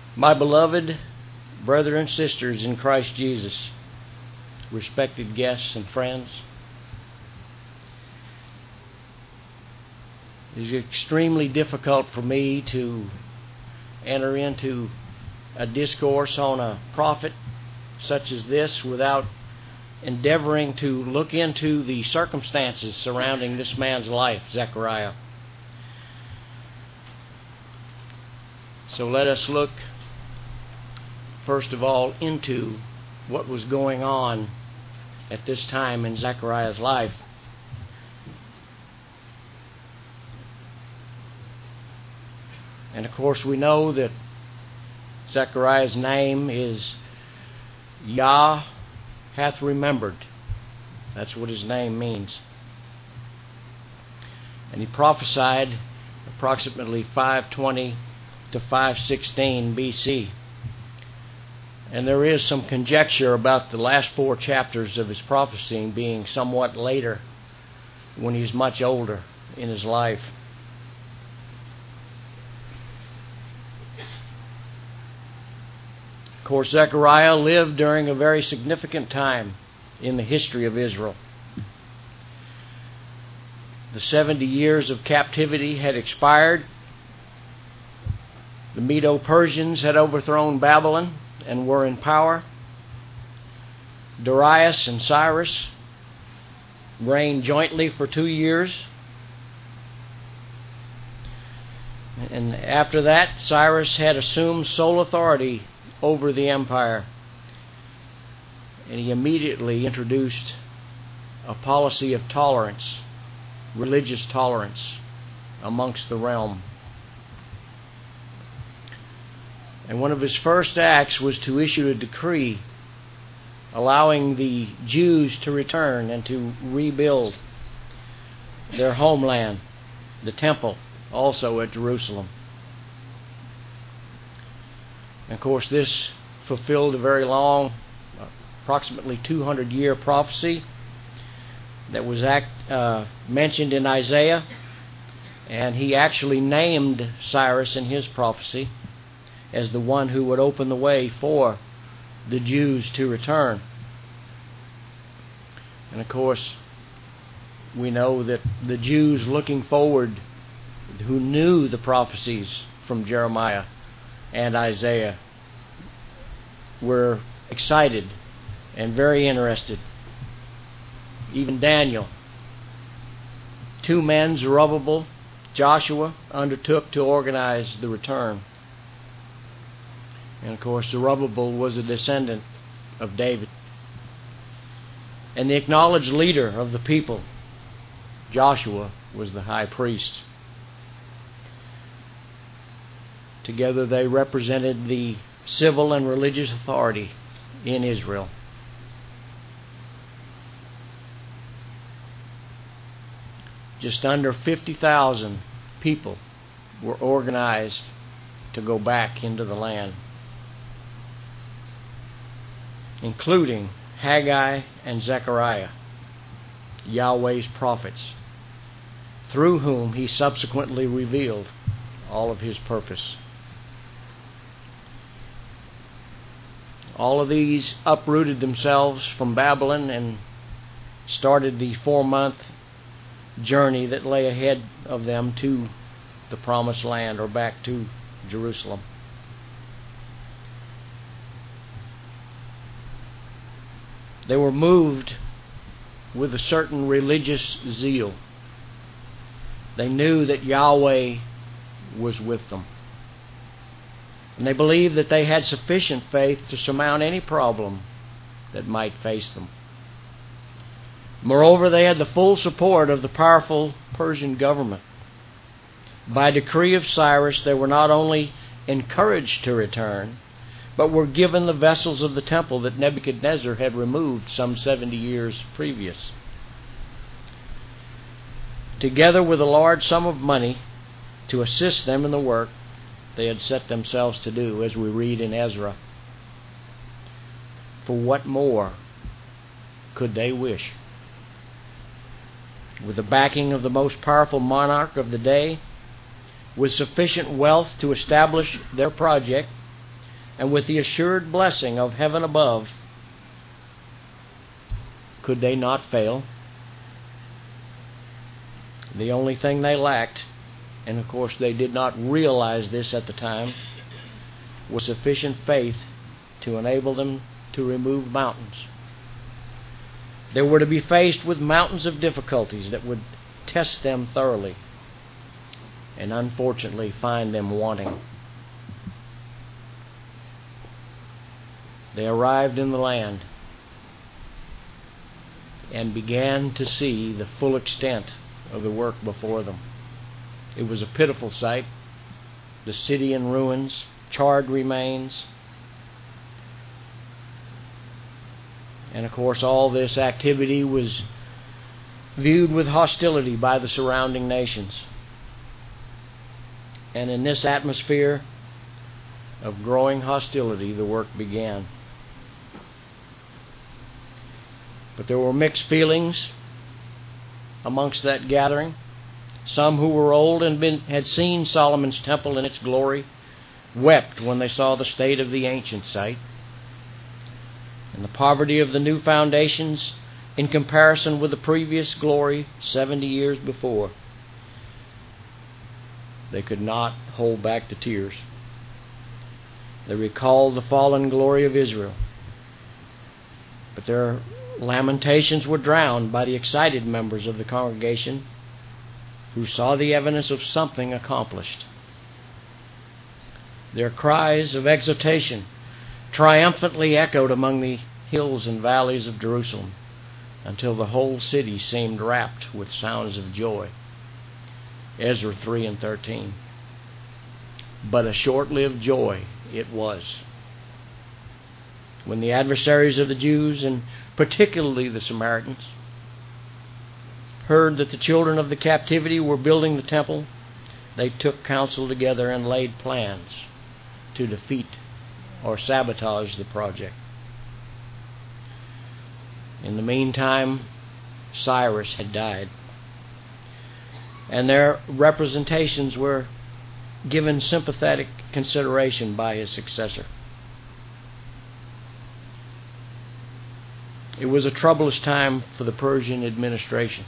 My beloved brothers and sisters in Christ Jesus, respected guests and friends, it is extremely difficult for me to enter into a discourse on a prophet such as this without endeavoring to look into the circumstances surrounding this man's life, Zechariah. So let us look first of all into what was going on at this time in Zechariah's life. And of course we know that Zechariah's name is Yah hath remembered. That's what his name means. And he prophesied approximately 520 to 516 BC. And there is some conjecture about the last 4 chapters of his prophesying being somewhat later, when he's much older in his life. Of course, Zechariah lived during a very significant time in the history of Israel. The 70 years of captivity had expired. The Medo-Persians had overthrown Babylon and were in power. Darius and Cyrus reigned jointly for 2 years. And after that, Cyrus had assumed sole authority over the empire. And he immediately introduced a policy of tolerance, religious tolerance, amongst the realm. And one of his first acts was to issue a decree allowing the Jews to return and to rebuild their homeland, the temple, also at Jerusalem. And of course, this fulfilled a very long, approximately 200-year prophecy that was mentioned in Isaiah. And he actually named Cyrus in his prophecy as the one who would open the way for the Jews to return. And of course, we know that the Jews looking forward, who knew the prophecies from Jeremiah and Isaiah, were excited and very interested. Even Daniel. 2 men, Zerubbabel, Joshua, undertook to organize the return. And of course, Zerubbabel was a descendant of David. And the acknowledged leader of the people, Joshua, was the high priest. Together they represented the civil and religious authority in Israel. Just under 50,000 people were organized to go back into the land, including Haggai and Zechariah, Yahweh's prophets, through whom he subsequently revealed all of his purpose. All of these uprooted themselves from Babylon and started the 4-month journey that lay ahead of them to the Promised Land, or back to Jerusalem. They were moved with a certain religious zeal. They knew that Yahweh was with them. And they believed that they had sufficient faith to surmount any problem that might face them. Moreover, they had the full support of the powerful Persian government. By decree of Cyrus, they were not only encouraged to return, but were given the vessels of the temple that Nebuchadnezzar had removed some 70 years previous. Together with a large sum of money to assist them in the work they had set themselves to do, as we read in Ezra. For what more could they wish? With the backing of the most powerful monarch of the day, with sufficient wealth to establish their project, and with the assured blessing of heaven above, could they not fail? The only thing they lacked, and of course they did not realize this at the time, was sufficient faith to enable them to remove mountains. They were to be faced with mountains of difficulties that would test them thoroughly and unfortunately find them wanting. They arrived in the land and began to see the full extent of the work before them. It was a pitiful sight. The city in ruins, charred remains. And of course all this activity was viewed with hostility by the surrounding nations. And in this atmosphere of growing hostility, the work began. But there were mixed feelings amongst that gathering. Some who were old and had seen Solomon's temple in its glory wept when they saw the state of the ancient site and the poverty of the new foundations in comparison with the previous glory 70 years before. They could not hold back the tears. They recalled the fallen glory of Israel, but their lamentations were drowned by the excited members of the congregation who saw the evidence of something accomplished. Their cries of exultation triumphantly echoed among the hills and valleys of Jerusalem until the whole city seemed wrapped with sounds of joy. Ezra 3 and 13. But a short-lived joy it was. When the adversaries of the Jews, and particularly the Samaritans, heard that the children of the captivity were building the temple, they took counsel together and laid plans to defeat or sabotage the project. In the meantime, Cyrus had died, and their representations were given sympathetic consideration by his successor. It was a troublous time for the Persian administration.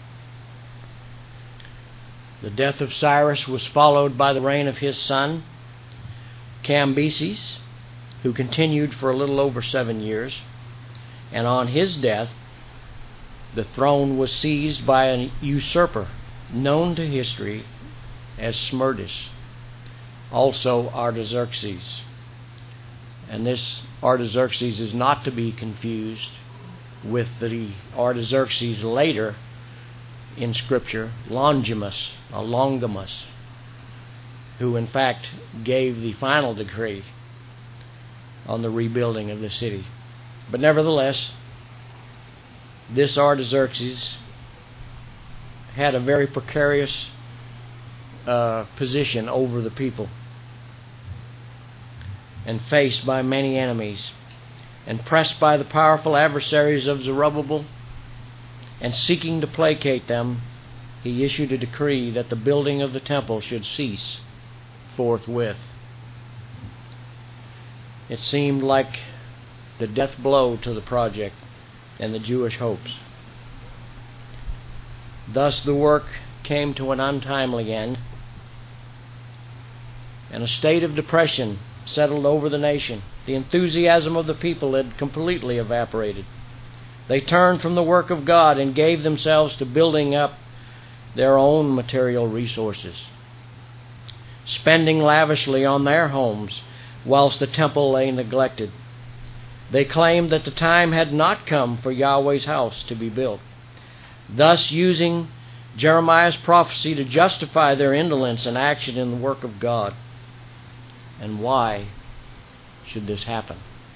The death of Cyrus was followed by the reign of his son, Cambyses, who continued for a little over 7 years. And on his death, the throne was seized by a usurper known to history as Smerdis, also Artaxerxes. And this Artaxerxes is not to be confused with the Artaxerxes later in Scripture, Longimus, who in fact gave the final decree on the rebuilding of the city. But nevertheless, this Artaxerxes had a very precarious position over the people, and faced by many enemies, and pressed by the powerful adversaries of Zerubbabel, and seeking to placate them, he issued a decree that the building of the temple should cease forthwith. It seemed like the death blow to the project and the Jewish hopes. Thus the work came to an untimely end, and a state of depression settled over the nation. The enthusiasm of the people had completely evaporated. They turned from the work of God and gave themselves to building up their own material resources, spending lavishly on their homes whilst the temple lay neglected. They claimed that the time had not come for Yahweh's house to be built, thus using Jeremiah's prophecy to justify their indolence and action in the work of God. And why should this happen?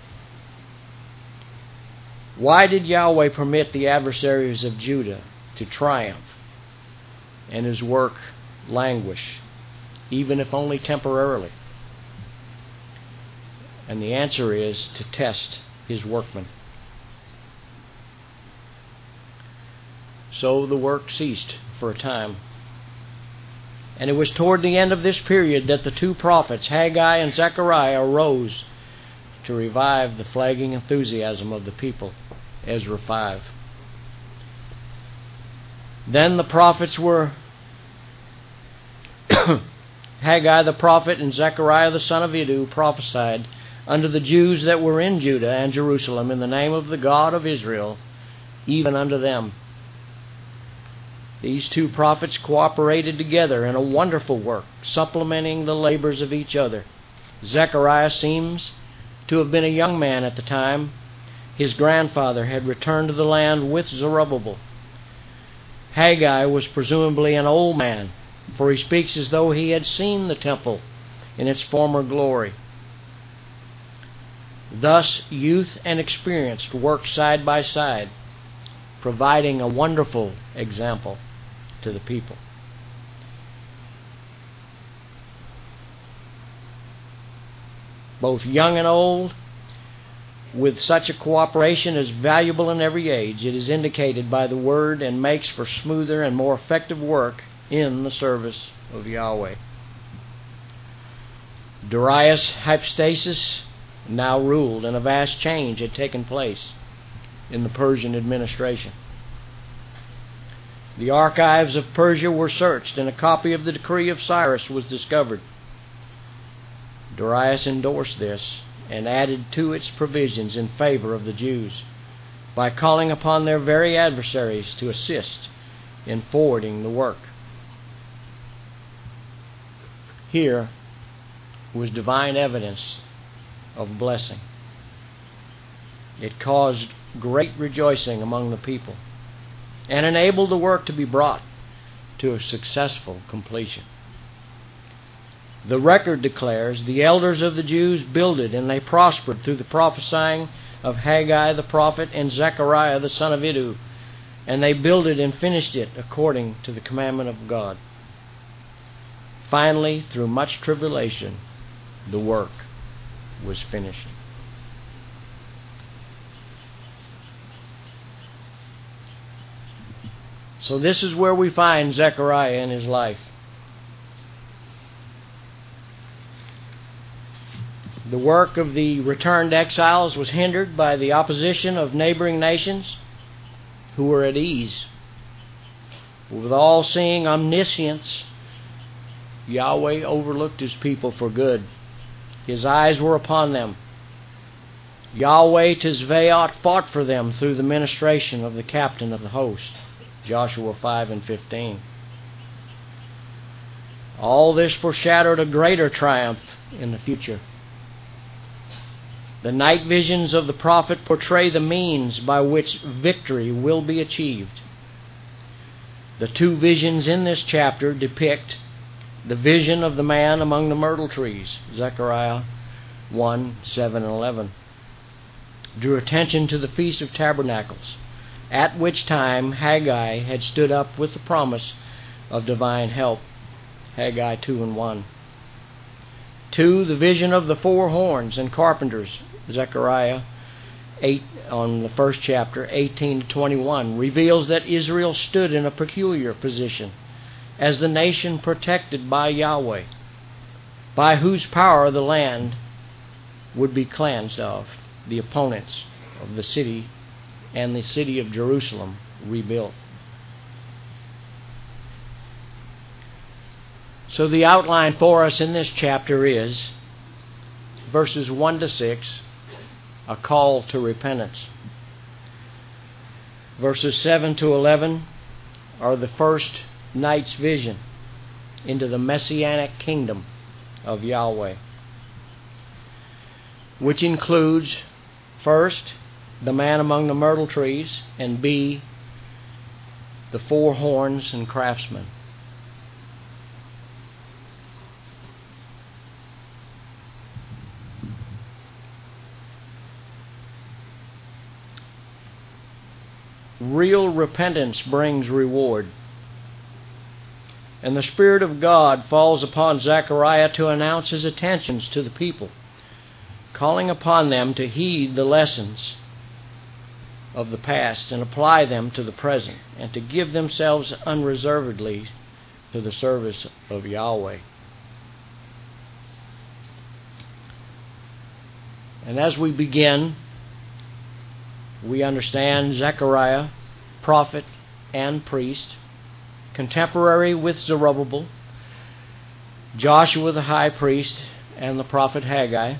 Why did Yahweh permit the adversaries of Judah to triumph and his work languish, even if only temporarily? And the answer is to test his workmen. So the work ceased for a time. And it was toward the end of this period that the two prophets, Haggai and Zechariah, arose to revive the flagging enthusiasm of the people. Ezra 5. Then the prophets were Haggai the prophet and Zechariah the son of Iddo prophesied unto the Jews that were in Judah and Jerusalem in the name of the God of Israel, even unto them. These two prophets cooperated together in a wonderful work, supplementing the labors of each other. Zechariah seems to have been a young man at the time. His grandfather had returned to the land with Zerubbabel. Haggai was presumably an old man, for he speaks as though he had seen the temple in its former glory. Thus, youth and experience work side by side, providing a wonderful example to the people. Both young and old, with such a cooperation, is valuable in every age. It is indicated by the Word and makes for smoother and more effective work in the service of Yahweh. Darius Hypastasis now ruled, and a vast change had taken place in the Persian administration. The archives of Persia were searched, and a copy of the decree of Cyrus was discovered. Darius endorsed this and added to its provisions in favor of the Jews by calling upon their very adversaries to assist in forwarding the work. Here was divine evidence of blessing. It caused great rejoicing among the people and enabled the work to be brought to a successful completion. The record declares the elders of the Jews builded, and they prospered through the prophesying of Haggai the prophet and Zechariah the son of Iddo, and they builded and finished it according to the commandment of God. Finally, through much tribulation, the work was finished. So this is where we find Zechariah in his life. The work of the returned exiles was hindered by the opposition of neighboring nations who were at ease. With all-seeing omniscience, Yahweh overlooked His people for good. His eyes were upon them. Yahweh Tizvaot fought for them through the ministration of the captain of the host. Joshua 5 and 15. All this foreshadowed a greater triumph in the future. The night visions of the prophet portray the means by which victory will be achieved. The two visions in this chapter depict the vision of the man among the myrtle trees, Zechariah 1, 7 and 11, drew attention to the Feast of Tabernacles, at which time Haggai had stood up with the promise of divine help, Haggai 2 and 1. 2, the vision of the four horns and carpenters, Zechariah 8, on the first chapter, 18 to 21, reveals that Israel stood in a peculiar position as the nation protected by Yahweh, by whose power the land would be cleansed of the opponents of the city, and the city of Jerusalem rebuilt. So the outline for us in this chapter is verses 1 to 6, a call to repentance. Verses 7 to 11 are the first night's vision into the messianic kingdom of Yahweh, which includes, first, the man among the myrtle trees, and B, the four horns and craftsmen. Real repentance brings reward. And the Spirit of God falls upon Zechariah to announce his attentions to the people, calling upon them to heed the lessons of the past and apply them to the present, and to give themselves unreservedly to the service of Yahweh. And as we begin, we understand Zechariah, prophet and priest, contemporary with Zerubbabel, Joshua the high priest, and the prophet Haggai.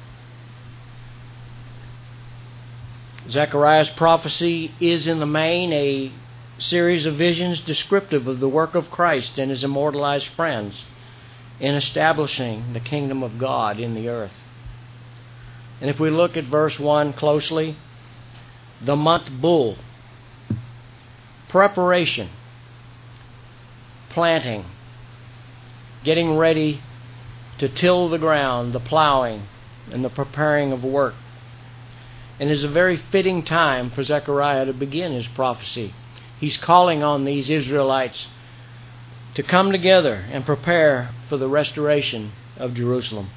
Zechariah's prophecy is in the main a series of visions descriptive of the work of Christ and His immortalized friends in establishing the kingdom of God in the earth. And if we look at verse 1 closely, the month Bull, preparation, planting, getting ready to till the ground, the plowing, and the preparing of work. And it is a very fitting time for Zechariah to begin his prophecy. He's calling on these Israelites to come together and prepare for the restoration of Jerusalem.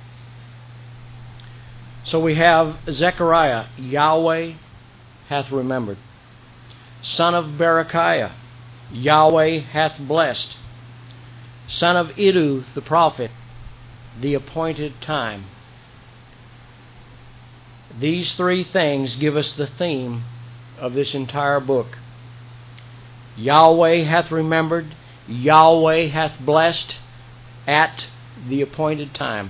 So we have Zechariah, Yahweh hath remembered. Son of Berechiah, Yahweh hath blessed. Son of Iddu the prophet, the appointed time. These three things give us the theme of this entire book. Yahweh hath remembered, Yahweh hath blessed at the appointed time.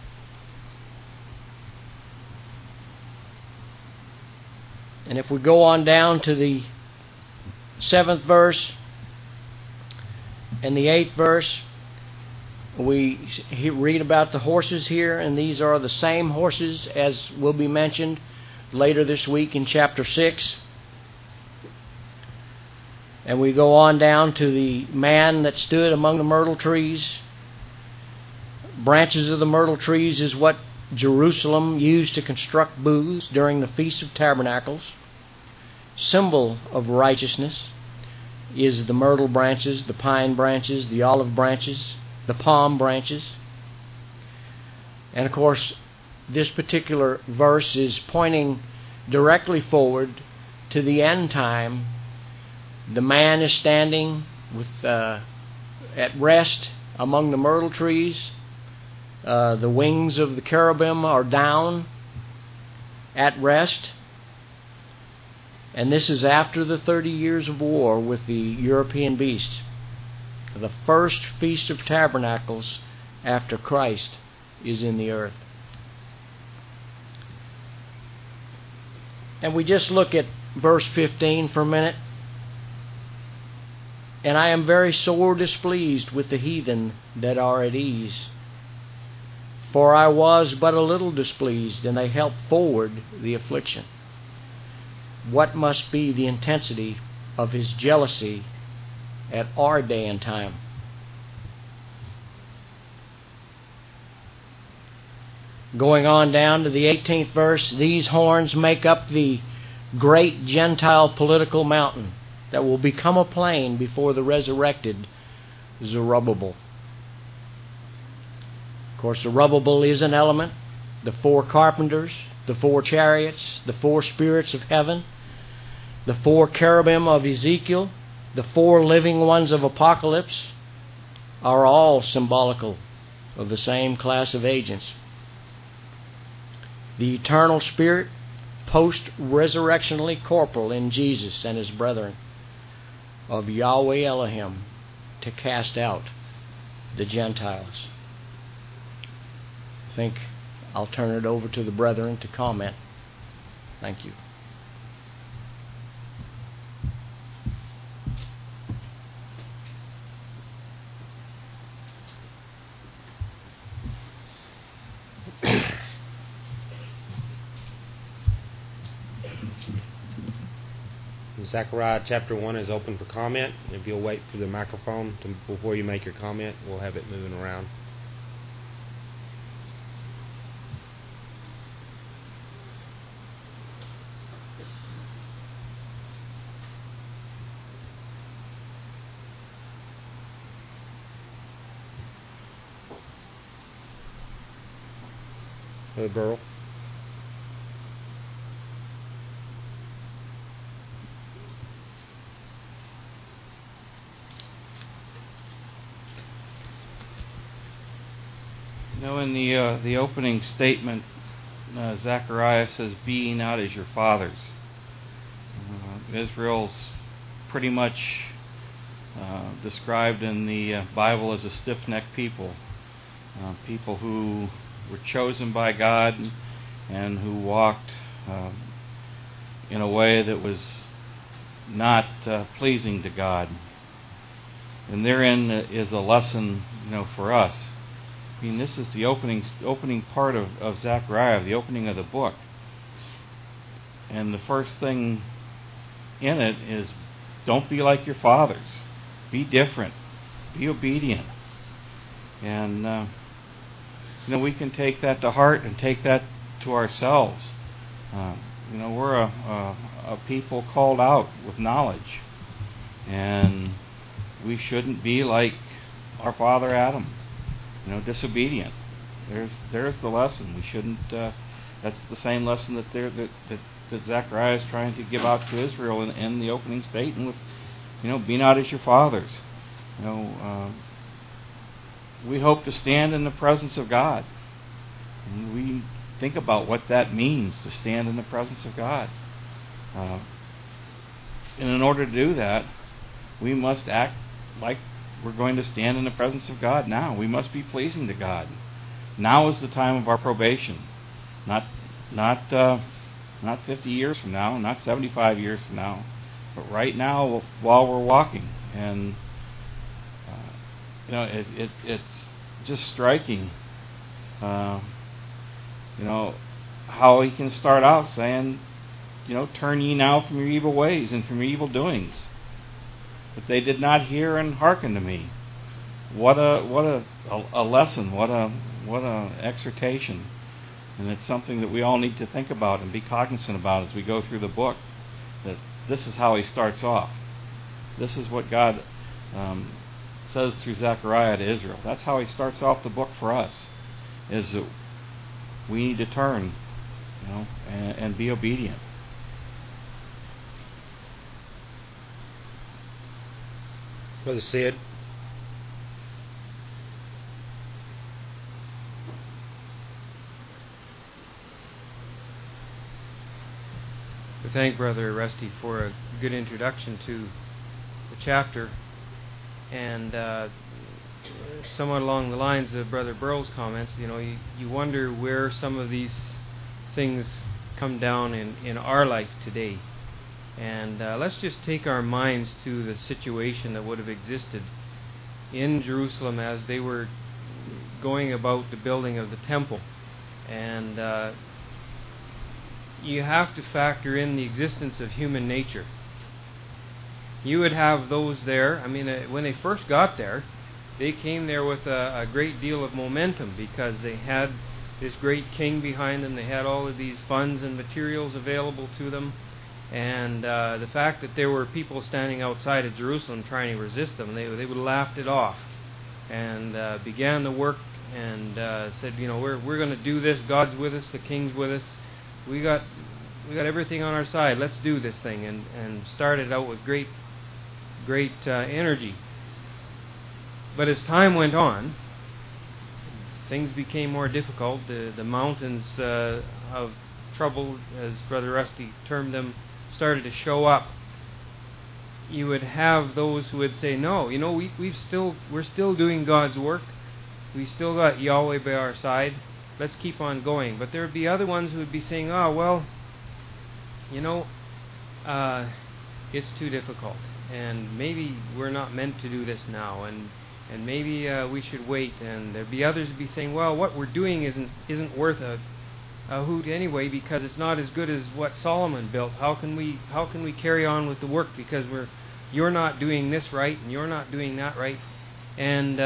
And if we go on down to the 7th verse and the 8th verse, we read about the horses here, and these are the same horses as will be mentioned later this week in chapter 6. And we go on down to the man that stood among the myrtle trees. Branches of the myrtle trees is what Jerusalem used to construct booths during the Feast of Tabernacles. Symbol of righteousness is the myrtle branches, the pine branches, the olive branches, the palm branches. And of course, this particular verse is pointing directly forward to the end time. The man is standing at rest among the myrtle trees. The wings of the cherubim are down at rest. And this is after the 30 years of war with the European beast. The first Feast of Tabernacles after Christ is in the earth. And we just look at verse 15 for a minute. And I am very sore displeased with the heathen that are at ease. For I was but a little displeased, and they helped forward the affliction. What must be the intensity of His jealousy at our day and time? Going on down to the 18th verse, these horns make up the great Gentile political mountain that will become a plain before the resurrected Zerubbabel. Of course, Zerubbabel is an element. The 4 carpenters, the 4 chariots, the 4 spirits of heaven, the 4 cherubim of Ezekiel, the 4 living ones of Apocalypse are all symbolical of the same class of agents. The eternal spirit, post-resurrectionally corporal in Jesus and His brethren, of Yahweh Elohim to cast out the Gentiles. I think I'll turn it over to the brethren to comment. Thank you. Zechariah chapter 1 is open for comment. If you'll wait for the microphone before you make your comment, we'll have it moving around. Brother Burrell. In the opening statement, Zechariah says, "Be ye not as your fathers." Israel's pretty much described in the Bible as a stiff-necked people, people who were chosen by God and who walked in a way that was not pleasing to God. And therein is a lesson, for us. I mean, this is the opening part of Zechariah, the opening of the book. And the first thing in it is, don't be like your fathers. Be different. Be obedient. And, we can take that to heart and take that to ourselves. We're a people called out with knowledge. And we shouldn't be like our father Adam, disobedient. There's the lesson. We shouldn't. That's the same lesson that Zechariah is trying to give out to Israel in the opening statement with, be not as your fathers. We hope to stand in the presence of God. And we think about what that means to stand in the presence of God. And in order to do that, we must act like we're going to stand in the presence of God now. We must be pleasing to God. Now is the time of our probation. Not 50 years from now, not 75 years from now, but right now while we're walking. And it's just striking, how he can start out saying, turn ye now from your evil ways and from your evil doings. But they did not hear and hearken to me. What a lesson! What a exhortation! And it's something that we all need to think about and be cognizant about as we go through the book. That this is how he starts off. This is what God says through Zechariah to Israel. That's how he starts off the book for us. Is that we need to turn, and be obedient. Brother Sid. We thank Brother Rusty for a good introduction to the chapter, and somewhat along the lines of Brother Burrell's comments, you wonder where some of these things come down in our life today. And let's just take our minds to the situation that would have existed in Jerusalem as they were going about the building of the temple. And you have to factor in the existence of human nature. You would have those there. I mean, when they first got there, they came there with a great deal of momentum because they had this great king behind them. They had all of these funds and materials available to them. And the fact that there were people standing outside of Jerusalem trying to resist them, they would have laughed it off and began the work and said, we're going to do this. God's with us. The king's with us. We got everything on our side. Let's do this thing. And started out with great energy. But as time went on, things became more difficult. The mountains of trouble, as Brother Rusty termed them, started to show up. You would have those who would say, no, we're still doing God's work. We still got Yahweh by our side. Let's keep on going. But there would be other ones who would be saying, it's too difficult, and maybe we're not meant to do this now, and maybe we should wait. And there'd be others who'd be saying, well, what we're doing isn't worth a hoot anyway, because it's not as good as what Solomon built. How can we carry on with the work because you're not doing this right and you're not doing that right? And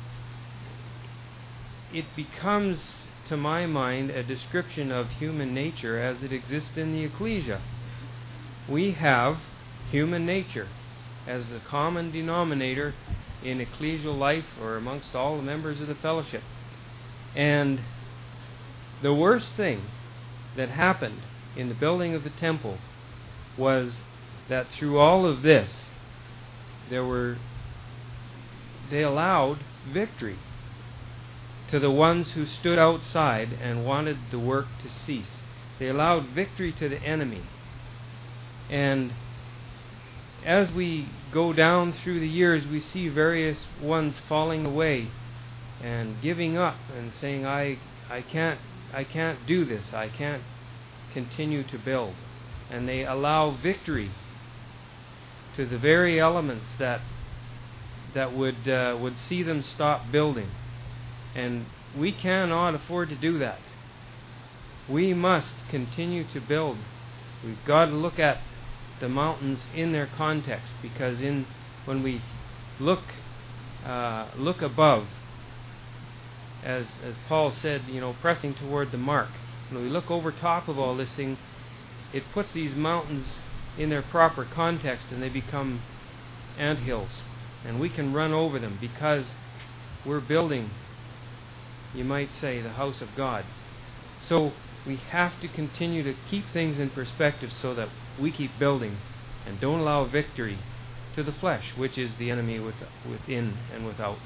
it becomes, to my mind, a description of human nature as it exists in the ecclesia. We have human nature as the common denominator in ecclesial life or amongst all the members of the fellowship. And the worst thing that happened in the building of the temple was that through all of this, they allowed victory. to the ones who stood outside and wanted the work to cease. They allowed victory to the enemy. And as we go down through the years, we see various ones falling away and giving up and saying, I can't do this. I can't continue to build. And they allow victory to the very elements that would see them stop building. And we cannot afford to do that. We must continue to build. We've got to look at the mountains in their context, because when we look above, as Paul said, pressing toward the mark. When we look over top of all this thing, it puts these mountains in their proper context, and they become anthills, and we can run over them because we're building, you might say, the house of God. So we have to continue to keep things in perspective so that we keep building and don't allow victory to the flesh, which is the enemy within and without.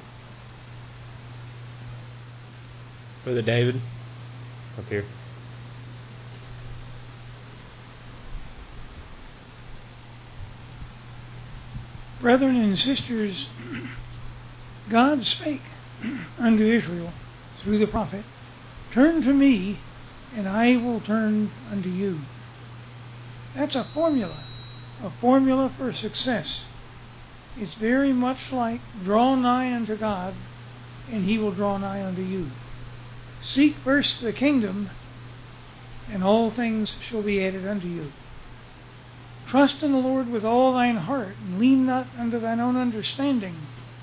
Brother David, up here. Brethren and sisters, God spake unto Israel through the prophet, "Turn to me, and I will turn unto you." That's a formula for success. It's very much like draw nigh unto God, and He will draw nigh unto you. Seek first the kingdom, and all things shall be added unto you. Trust in the Lord with all thine heart, and lean not unto thine own understanding.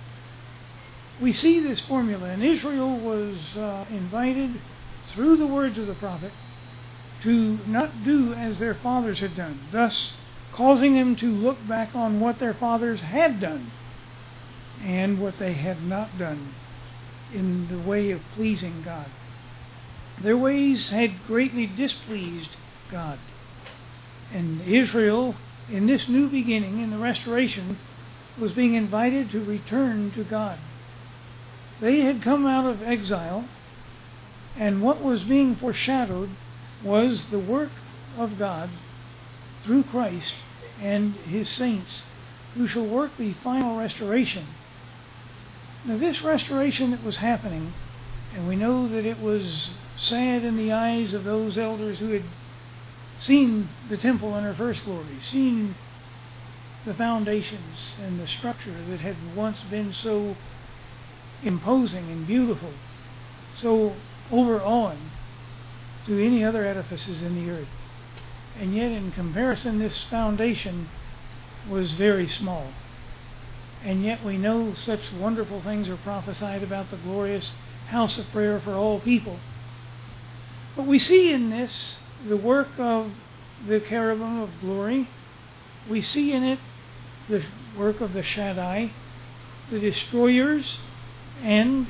We see this formula, and Israel was invited through the words of the prophet to not do as their fathers had done, thus causing them to look back on what their fathers had done and what they had not done in the way of pleasing God. Their ways had greatly displeased God. And Israel, in this new beginning, in the restoration, was being invited to return to God. They had come out of exile, and what was being foreshadowed was the work of God through Christ and His saints, who shall work the final restoration. Now, this restoration that was happening, and we know that it was sad in the eyes of those elders who had seen the temple in her first glory, seen the foundations and the structure that had once been so imposing and beautiful, so overawing to any other edifices in the earth. And yet, in comparison, this foundation was very small. And yet we know such wonderful things are prophesied about the glorious house of prayer for all people. But we see in this the work of the cherubim of glory. We see in it the work of the Shaddai, the destroyers, and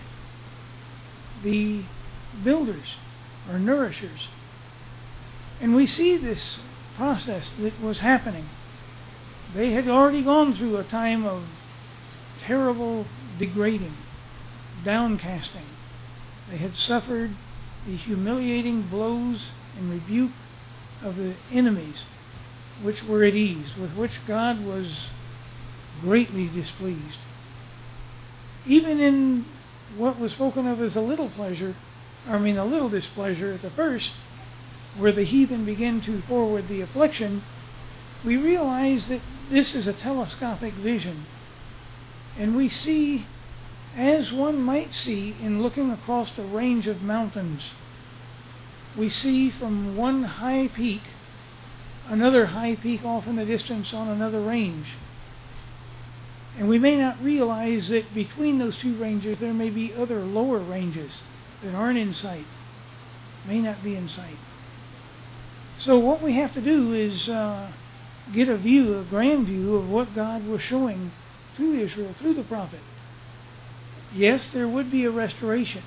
the builders or nourishers. And we see this process that was happening. They had already gone through a time of terrible degrading, downcasting. They had suffered the humiliating blows and rebuke of the enemies, which were at ease, with which God was greatly displeased. Even in what was spoken of as a little displeasure at the first, where the heathen began to forward the affliction, we realize that this is a telescopic vision. And we see, as one might see in looking across a range of mountains, we see from one high peak another high peak off in the distance on another range. And we may not realize that between those two ranges there may be other lower ranges that aren't in sight, may not be in sight. So what we have to do is get a grand view of what God was showing to Israel through the prophet. Yes, there would be a restoration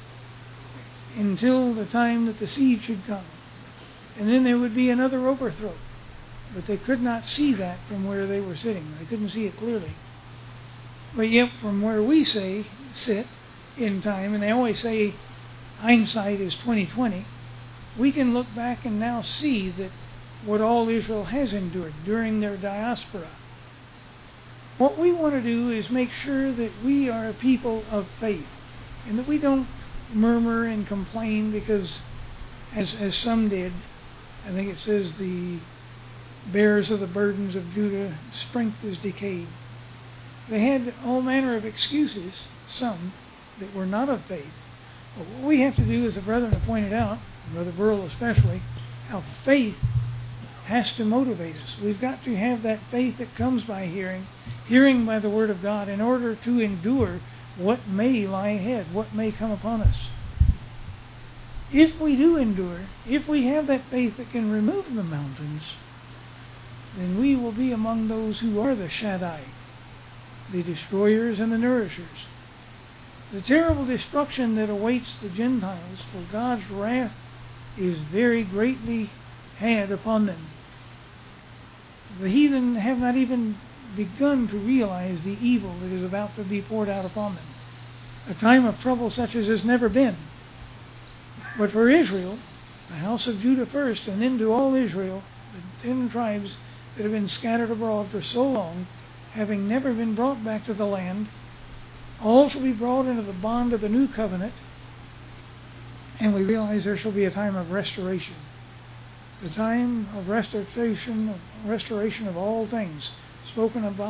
until the time that the seed should come. And then there would be another overthrow. But they could not see that from where they were sitting. They couldn't see it clearly. But yet, from where we sit, in time, and they always say hindsight is 20/20, we can look back and now see that what all Israel has endured during their diaspora. What we want to do is make sure that we are a people of faith, and that we don't murmur and complain because, as some did, I think it says the bearers of the burdens of Judah, strength is decayed. They had all manner of excuses, some that were not of faith. But what we have to do, as the brethren have pointed out, Brother Burrell especially, how faith has to motivate us. We've got to have that faith that comes by hearing by the Word of God, in order to endure what may lie ahead, what may come upon us. If we do endure, if we have that faith that can remove the mountains, then we will be among those who are the Shaddai, the destroyers and the nourishers. The terrible destruction that awaits the Gentiles, for God's wrath is very greatly had upon them. The heathen have not even begun to realize the evil that is about to be poured out upon them. A time of trouble such as has never been. But for Israel, the house of Judah first, and then to all Israel, the 10 tribes that have been scattered abroad for so long, having never been brought back to the land, all shall be brought into the bond of the new covenant, and we realize there shall be a time of restoration. The time of restoration of all things, spoken of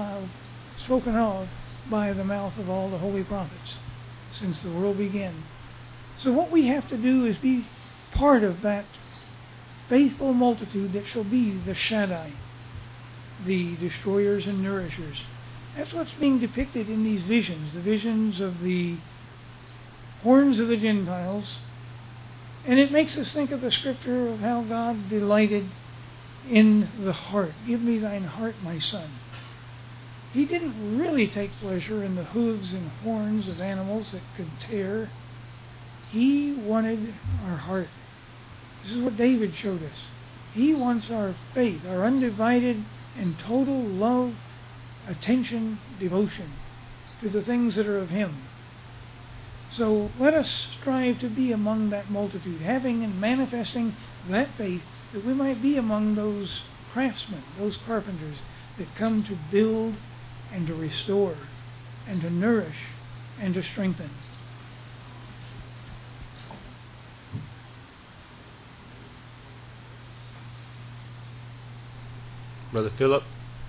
by the mouth of all the holy prophets since the world began. So what we have to do is be part of that faithful multitude that shall be the Shaddai, the destroyers and nourishers. That's what's being depicted in these visions, the visions of the horns of the Gentiles. And it makes us think of the scripture of how God delighted in the heart. Give me thine heart, my son. He didn't really take pleasure in the hooves and horns of animals that could tear. He wanted our heart. This is what David showed us. He wants our faith, our undivided and total love, attention, devotion to the things that are of Him. So let us strive to be among that multitude, having and manifesting that faith, that we might be among those craftsmen, those carpenters that come to build and to restore and to nourish and to strengthen. Brother Philip.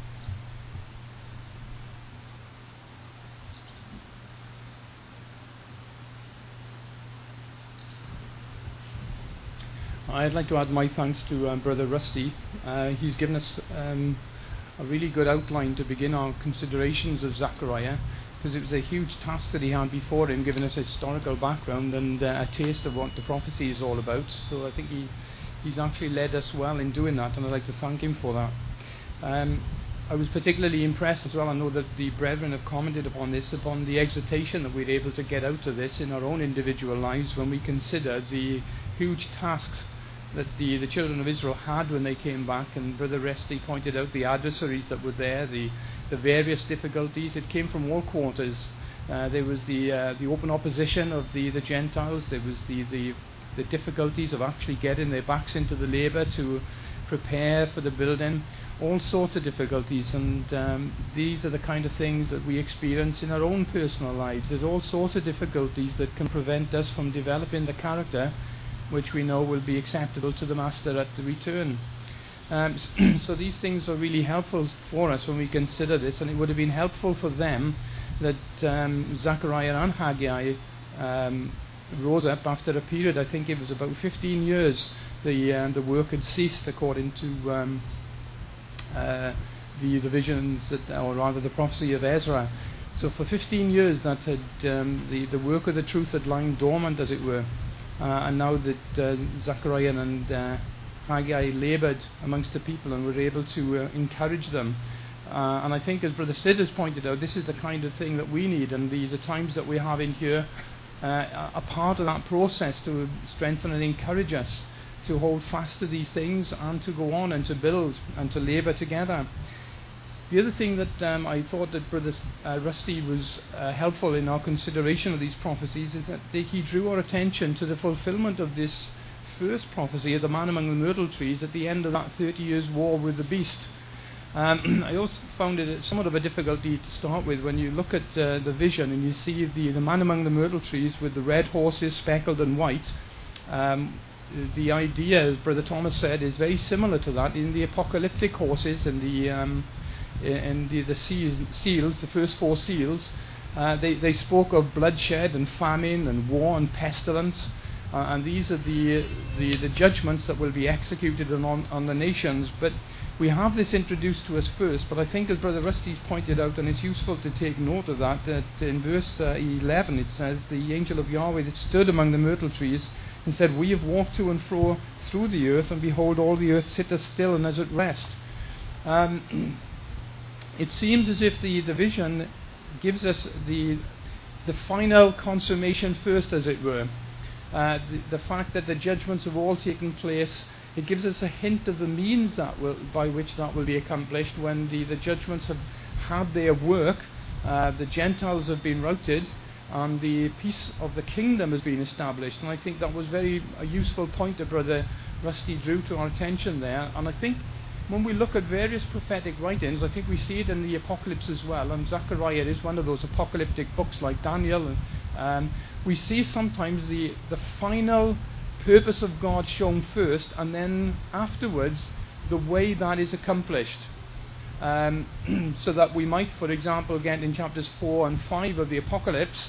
I'd like to add my thanks to Brother Rusty. He's given us a really good outline to begin our considerations of Zechariah, because it was a huge task that he had before him, giving us a historical background and a taste of what the prophecy is all about. So I think he's actually led us well in doing that, and I'd like to thank him for that. I was particularly impressed as well. I know that the brethren have commented upon this, upon the exhortation that we're able to get out of this in our own individual lives when we consider the huge tasks that the children of Israel had when they came back. And Brother Resty pointed out the adversaries that were there, the various difficulties. It came from all quarters. There was the open opposition of the Gentiles. There was the difficulties of actually getting their backs into the labour to prepare for the building. All sorts of difficulties, and these are the kind of things that we experience in our own personal lives. There's all sorts of difficulties that can prevent us from developing the character which we know will be acceptable to the Master at the return. So these things are really helpful for us when we consider this, and it would have been helpful for them that Zechariah and Haggai rose up after a period, I think it was about 15 years, the work had ceased according to the visions, or rather the prophecy of Ezra. So for 15 years that had the work of the truth had lying dormant, as it were. And now that Zechariah and Haggai laboured amongst the people and were able to encourage them. And I think, as Brother Sid has pointed out, this is the kind of thing that we need, and the times that we have in here are part of that process to strengthen and encourage us to hold fast to these things and to go on and to build and to labour together. The other thing that I thought that Brother Rusty was helpful in our consideration of these prophecies is that he drew our attention to the fulfillment of this first prophecy of the man among the myrtle trees at the end of that 30 years war with the beast. I also found it somewhat of a difficulty to start with when you look at the vision and you see the man among the myrtle trees with the red horses speckled and white. The idea, as Brother Thomas said, is very similar to that in the apocalyptic horses and the seals, the first 4 seals. They spoke of bloodshed and famine and war and pestilence, and these are the judgments that will be executed on the nations. But we have this introduced to us first, but I think, as Brother Rusty's pointed out, and it's useful to take note of that in verse 11 it says, the angel of Yahweh that stood among the myrtle trees and said, we have walked to and fro through the earth, and behold, all the earth sitteth still and is at rest. It seems as if the vision gives us the final consummation first, as it were. The fact that the judgments have all taken place, it gives us a hint of the means by which that will be accomplished when the judgments have had their work, the Gentiles have been routed, and the peace of the kingdom has been established. And I think that was a useful point that Brother Rusty drew to our attention there. And I think when we look at various prophetic writings, I think we see it in the Apocalypse as well, and Zechariah is one of those apocalyptic books like Daniel. We see sometimes the final purpose of God shown first, and then afterwards the way that is accomplished. So that we might, for example, get in chapters 4 and 5 of the Apocalypse,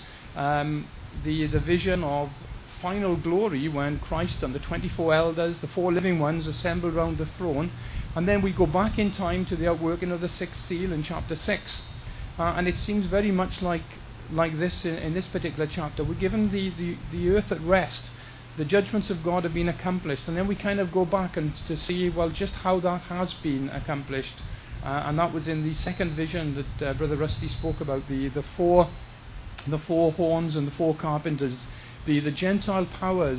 the vision of final glory when Christ and the 24 elders, the 4 living ones, assemble round the throne. And then we go back in time to the outworking of the 6th seal in chapter 6. And it seems very much like this in this particular chapter. We're given the earth at rest. The judgments of God have been accomplished. And then we kind of go back and to see, well, just how that has been accomplished. And that was in the second vision that Brother Rusty spoke about, the four horns and the 4 carpenters, the Gentile powers,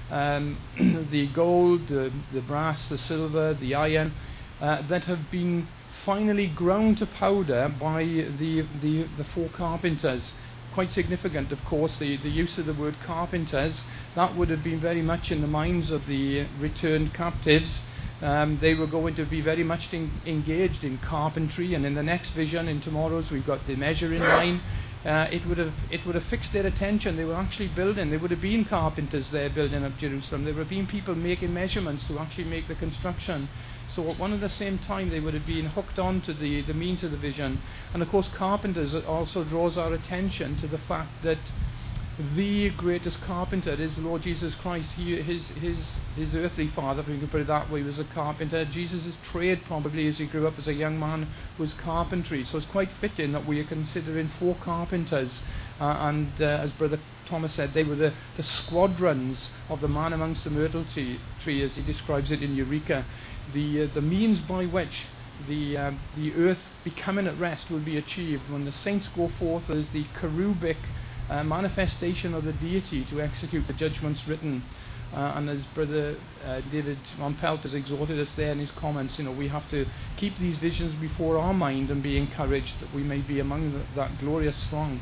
the gold, the brass, the silver, the iron, that have been finally ground to powder by the 4 carpenters. Quite significant, of course, the use of the word carpenters. That would have been very much in the minds of the returned captives. They were going to be very much engaged in carpentry, and in the next vision, in tomorrow's, we've got the measuring line. It would have fixed their attention. They were actually building. There would have been carpenters there building up Jerusalem. There would have been people making measurements to actually make the construction. So at one and the same time, they would have been hooked on to the means of the vision. And of course, carpenters also draws our attention to the fact that the greatest carpenter is the Lord Jesus Christ. His earthly father, if we can put it that way, was a carpenter. Jesus' trade, probably as he grew up as a young man, was carpentry. So it's quite fitting that we are considering 4 carpenters. And as Brother Thomas said, they were the squadrons of the man amongst the myrtle tree, as he describes it in Eureka. The means by which the earth becoming at rest will be achieved when the saints go forth as the cherubic manifestation of the deity to execute the judgments written. And as Brother David Van Pelt has exhorted us there in his comments, we have to keep these visions before our mind and be encouraged that we may be among that glorious throng.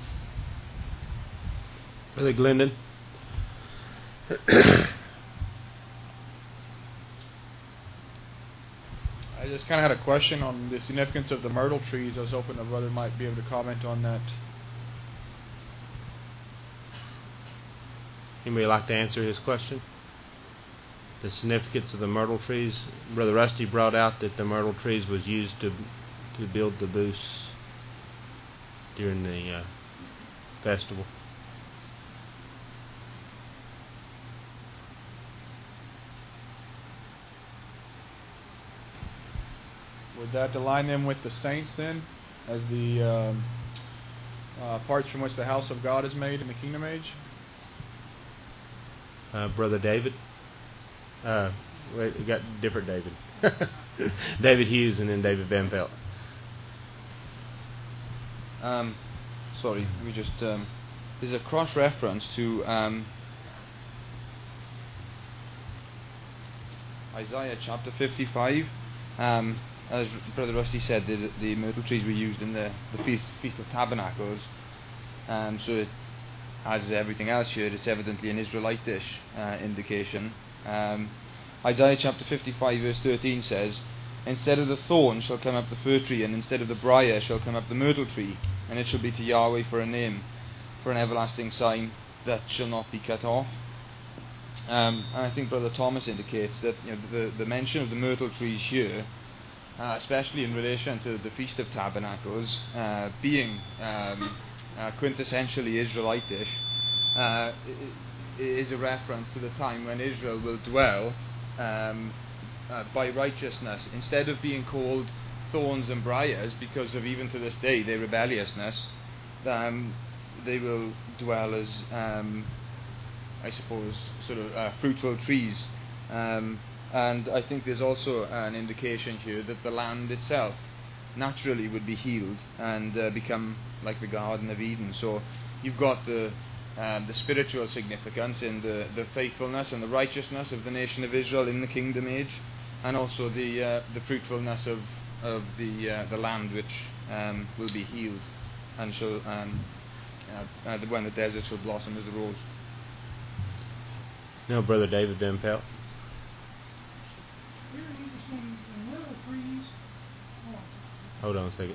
Brother Glendon. I just kind of had a question on the significance of the myrtle trees. I was hoping a brother might be able to comment on that. Anybody like to answer his question? The significance of the myrtle trees. Brother Rusty brought out that the myrtle trees was used to build the booths during the festival. Would that align them with the saints then, as the parts from which the house of God is made in the kingdom age? Brother David. We got different David. David Hughes and then David Van Pelt. Sorry, we just there's a cross-reference to Isaiah chapter 55. as Brother Rusty said, the myrtle trees were used in the Feast of Tabernacles. So it, as everything else here, it's evidently an Israelitish indication. Isaiah chapter 55 verse 13 says, "Instead of the thorn shall come up the fir tree, and instead of the briar shall come up the myrtle tree, and it shall be to Yahweh for a name, for an everlasting sign that shall not be cut off." And I think Brother Thomas indicates that the mention of the myrtle trees here, especially in relation to the Feast of Tabernacles, being quintessentially Israelitish, is a reference to the time when Israel will dwell by righteousness, instead of being called thorns and briars because of, even to this day, their rebelliousness. They will dwell as, I suppose, sort of fruitful trees. And I think there's also an indication here that the land itself naturally would be healed and become like the Garden of Eden. So you've got the spiritual significance in the faithfulness and the righteousness of the nation of Israel in the kingdom age, and also the fruitfulness of the land which will be healed and shall when the desert shall blossom as a rose. Now, Brother David Van Pelt. Hold on a second.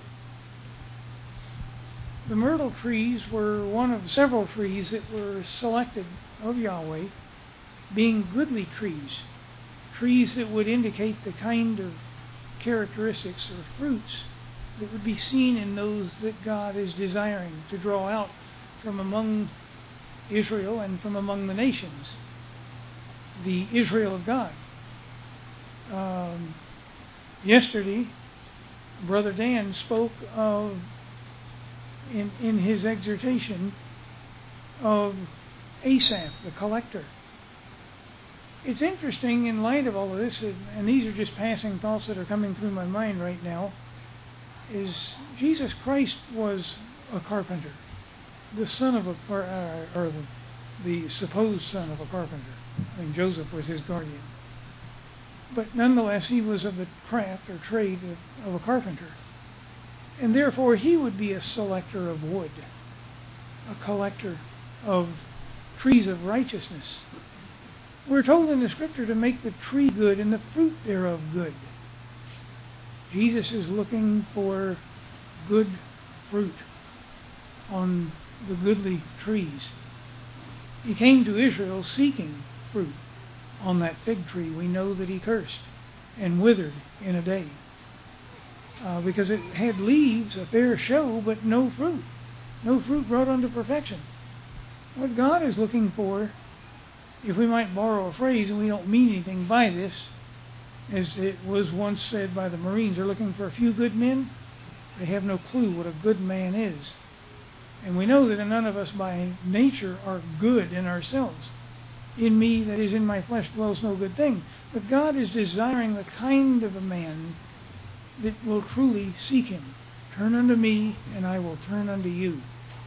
The myrtle trees were one of several trees that were selected of Yahweh, being goodly trees, trees that would indicate the kind of characteristics or fruits that would be seen in those that God is desiring to draw out from among Israel and from among the nations, the Israel of God. Yesterday, Brother Dan spoke of, in his exhortation, of Asaph, the collector. It's interesting in light of all of this, and these are just passing thoughts that are coming through my mind right now, is Jesus Christ was a carpenter, the son of the supposed son of a carpenter. I mean, Joseph was his guardian. But nonetheless, he was of the craft or trade of a carpenter. And therefore, he would be a selector of wood, a collector of trees of righteousness. We're told in the Scripture to make the tree good and the fruit thereof good. Jesus is looking for good fruit on the goodly trees. He came to Israel seeking fruit. On that fig tree we know that he cursed and withered in a day, because it had leaves, a fair show, but no fruit brought unto perfection. What God is looking for, if we might borrow a phrase, and we don't mean anything by this, as it was once said by the Marines, they're looking for a few good men. They have no clue what a good man is. And we know that none of us by nature are good in ourselves. In me, that is in my flesh, dwells no good thing. But God is desiring the kind of a man that will truly seek him. Turn unto me, and I will turn unto you.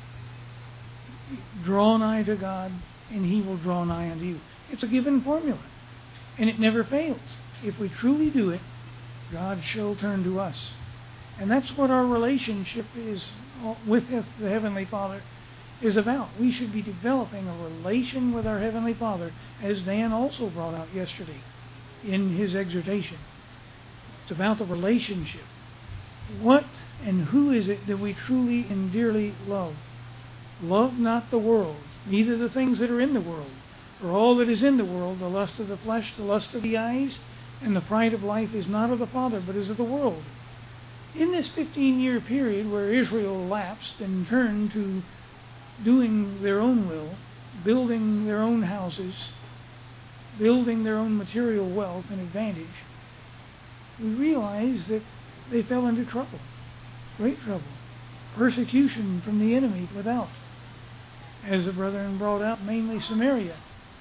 Draw nigh to God, and he will draw nigh unto you. It's a given formula, and it never fails. If we truly do it, God shall turn to us. And that's what our relationship is with the Heavenly Father is about. We should be developing a relation with our Heavenly Father, as Dan also brought out yesterday in his exhortation. It's about the relationship. What and who is it that we truly and dearly love? Love not the world, neither the things that are in the world. For all that is in the world, the lust of the flesh, the lust of the eyes, and the pride of life, is not of the Father, but is of the world. In this 15-year period where Israel lapsed and turned to doing their own will, building their own houses, building their own material wealth and advantage, we realize that they fell into trouble, great trouble, persecution from the enemy without, as the brethren brought out, mainly Samaria.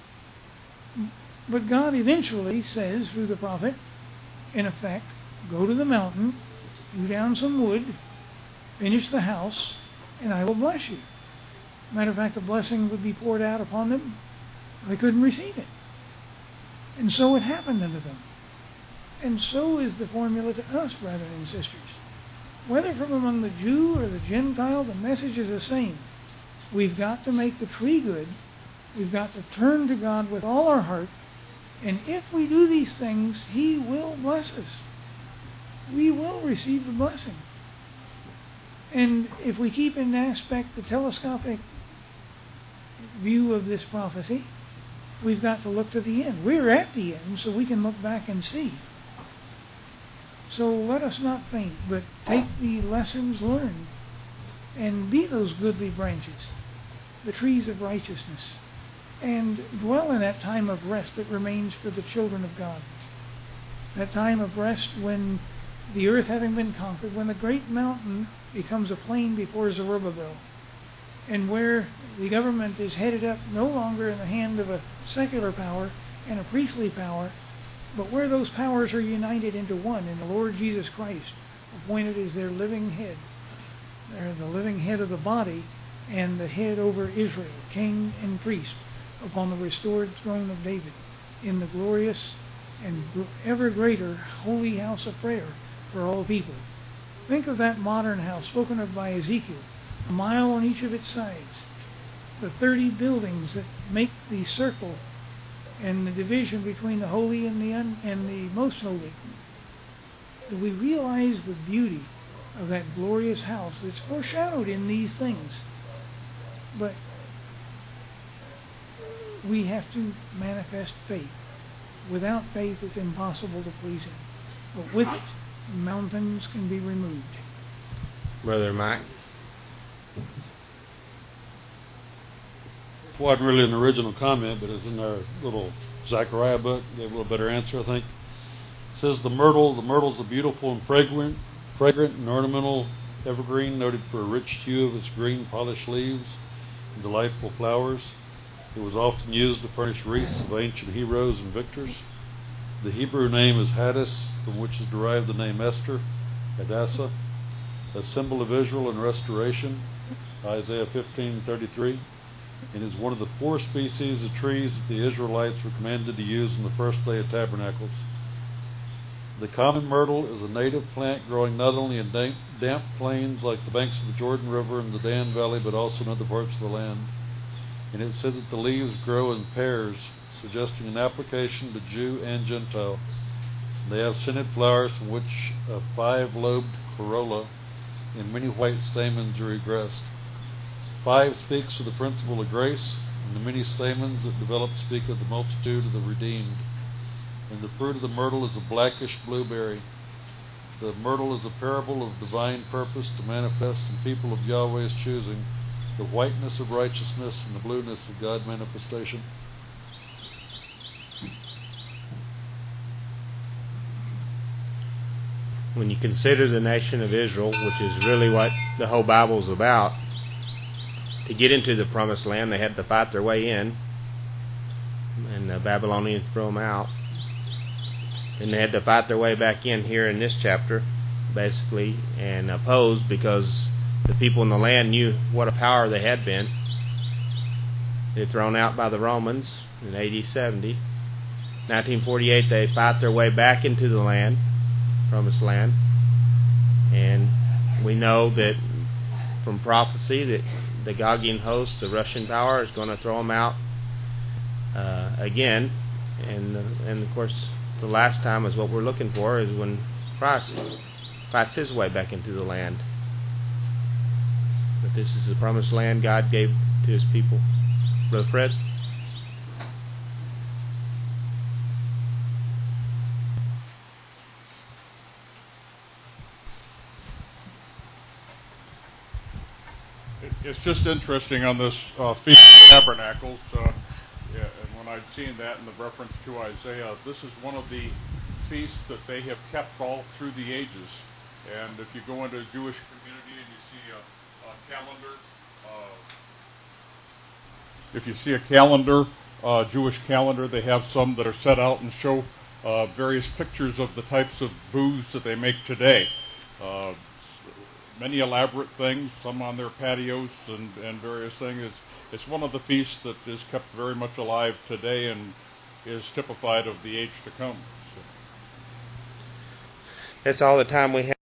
But God eventually says through the prophet, in effect, go to the mountain, hew down some wood, finish the house, and I will bless you. Matter of fact, the blessing would be poured out upon them. They couldn't receive it. And so it happened unto them. And so is the formula to us, brethren and sisters. Whether from among the Jew or the Gentile, the message is the same. We've got to make the tree good. We've got to turn to God with all our heart. And if we do these things, He will bless us. We will receive the blessing. And if we keep in aspect the telescopic view of this prophecy, we've got to look to the end. We're at the end, so we can look back and see. So let us not faint, but take the lessons learned and be those goodly branches, the trees of righteousness, and dwell in that time of rest that remains for the children of God. That time of rest when the earth having been conquered, when the great mountain becomes a plain before Zerubbabel, and where the government is headed up no longer in the hand of a secular power and a priestly power, but where those powers are united into one in the Lord Jesus Christ, appointed as their living head. They're the living head of the body and the head over Israel, king and priest, upon the restored throne of David, in the glorious and ever greater holy house of prayer for all people. Think of that modern house spoken of by Ezekiel, a mile on each of its sides, the 30 buildings that make the circle and the division between the holy and the most holy. Do we realize the beauty of that glorious house that's foreshadowed in these things? But we have to manifest faith. Without faith, it's impossible to please Him. But with it, mountains can be removed. Brother Mike? It wasn't really an original comment, but it's in our little Zechariah book. Gave a little better answer, I think. It says the myrtle's a beautiful and fragrant and ornamental evergreen, noted for a rich hue of its green polished leaves and delightful flowers. It was often used to furnish wreaths of ancient heroes and victors. The Hebrew name is Haddas, from which is derived the name Esther, Hadassah, a symbol of Israel and restoration, Isaiah 15:33, and is one of the 4 species of trees that the Israelites were commanded to use on the first day of Tabernacles. The common myrtle is a native plant growing not only in damp plains like the banks of the Jordan River and the Dan Valley, but also in other parts of the land. And it said that the leaves grow in pairs, suggesting an application to Jew and Gentile. They have scented flowers from which a 5-lobed corolla and many white stamens are egressed. 5 speaks of the principle of grace, and the many stamens that develop speak of the multitude of the redeemed. And the fruit of the myrtle is a blackish blueberry. The myrtle is a parable of divine purpose to manifest in people of Yahweh's choosing the whiteness of righteousness and the blueness of God manifestation. When you consider the nation of Israel, which is really what the whole Bible is about, to get into the promised land, they had to fight their way in, and the Babylonians threw them out. And they had to fight their way back in here in this chapter, basically, and oppose, because the people in the land knew what a power they had been. They were thrown out by the Romans in AD 70. 1948, they fight their way back into the land, promised land. And we know that from prophecy that the Gogian host, the Russian power, is going to throw them out again. And of course, the last time is what we're looking for, is when Christ fights his way back into the land. But this is the promised land God gave to his people. Brother Fred? It's just interesting on this Feast of Tabernacles, and when I'd seen that in the reference to Isaiah, this is one of the feasts that they have kept all through the ages. And if you go into a Jewish community and you see a calendar, Jewish calendar, they have some that are set out and show various pictures of the types of booths that they make today. Many elaborate things, some on their patios and various things. It's one of the feasts that is kept very much alive today and is typified of the age to come. That's all the time we have.